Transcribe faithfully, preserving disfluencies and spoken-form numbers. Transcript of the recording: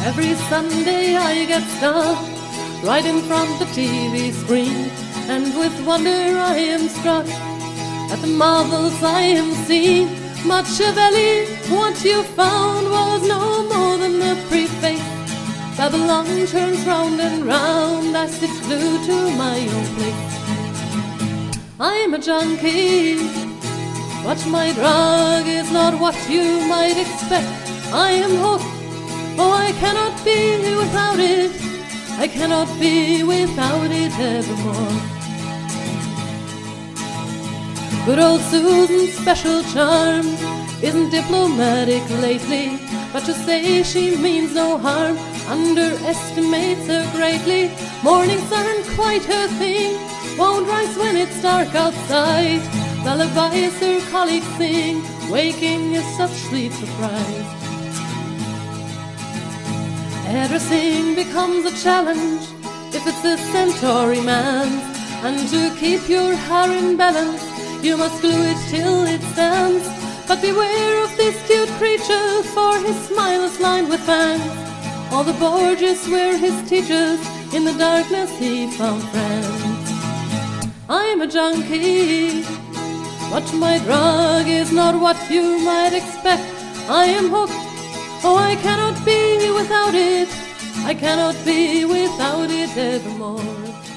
Every Sunday I get stuck right in front the T V screen, and with wonder I am struck at the marvels I am seeing. Machiavelli, what you found was no more than the preface. Babylon turns round and round, I sit glued to my own place. I am a junkie, but my drug is not what you might expect. I am hooked, oh I cannot be without it, I cannot be without it evermore. Good old Susan's special charm isn't diplomatic lately, but to say she means no harm underestimates her greatly. Mornings aren't quite her thing, won't rise when it's dark outside. Lullabies her colleagues sing, waking is such sweet surprise. Hairdressing becomes a challenge if it's a centauri man's, and to keep your hair in balance you must glue it till it stands. But beware of this cute creature, for his smile is lined with fangs. All the Borgias were his teachers, in the darkness he found friends. I'm a junkie, but my drug is not what you might expect. I am hooked, oh I cannot be without it, I cannot be without it evermore.